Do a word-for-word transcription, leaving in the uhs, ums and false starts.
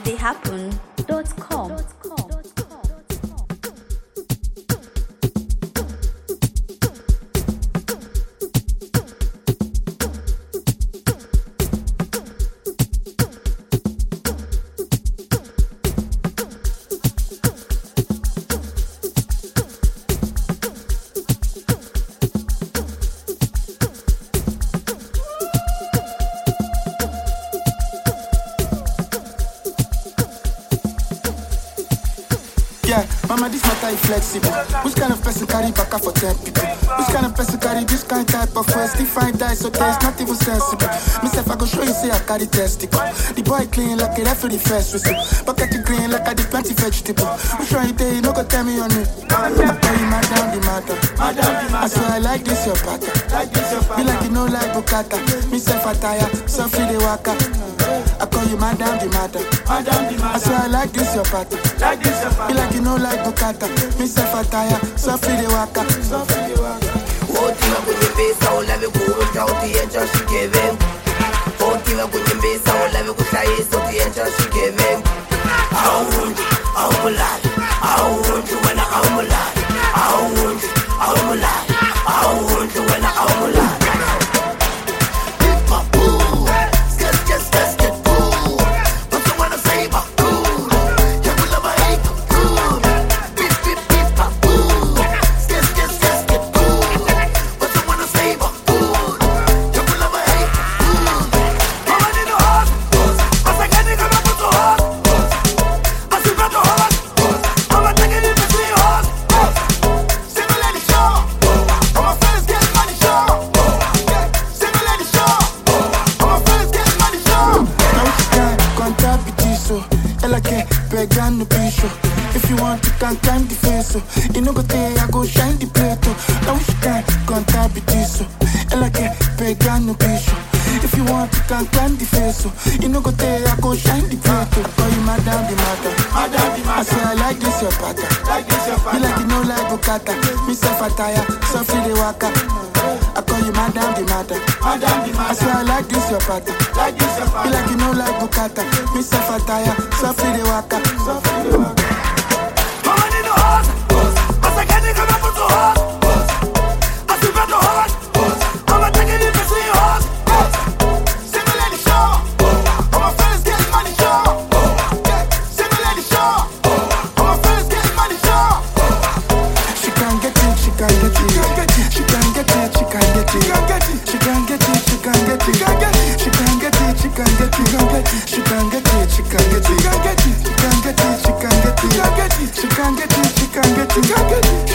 they happen dot com. Mama, this matter is flexible. Which kind of person carry baka for ten people? Which kind of person carry this kind type of first? If I die, so taste not even sensible. Myself, I go show you, say I carry testicle. The boy clean like a referee first whistle. Bucket you green like I did plenty vegetable. Which one you day, you no go tell me on it. I tell you, madam, the matter. I swear I like this your pattern. You like you know like Bukata. Myself, I tire, so free the waka. I call you madam, the matter. I swear I like this your pattern. You like you know like Bukata. Myself, I tire, so free the waka. Otima kunyembesa ulave kuunja utiencha shikeve. Otima kunyembesa ulave kushayisa utiencha shikeve. Aunju, aumulali. Aunju wena aumulali. Aunju, aumulali. Aunju wena aumulali. If you want, you can climb the face, so you know go there, I go shine the plate. Now she can contact with this, so I like a vegan no issue. If you want, you can climb the face, so you know go there, I go shine the plate. Call you madam, the matter. I say I like this your pattern. You like you know like Bukata. Myself a tire, so free the waka. I call you madam, the matter. I say I like this your pattern. You like you know like Bukata. Myself a tire, so free the waka. Mama need a horse. As I get it, come up with a horse. As you got the horse. I'm a taking it to see a horse. Single lady show. All my friends getting money show. Single lady show. All my friends getting money show. She can get it, she can get it. She can get it, she can get it. She can get it, she can get it. She can get it, she can get it. She can get it, she can get it. She can get it, she can get it. She can get it, she can get it. She can get it, she can get it.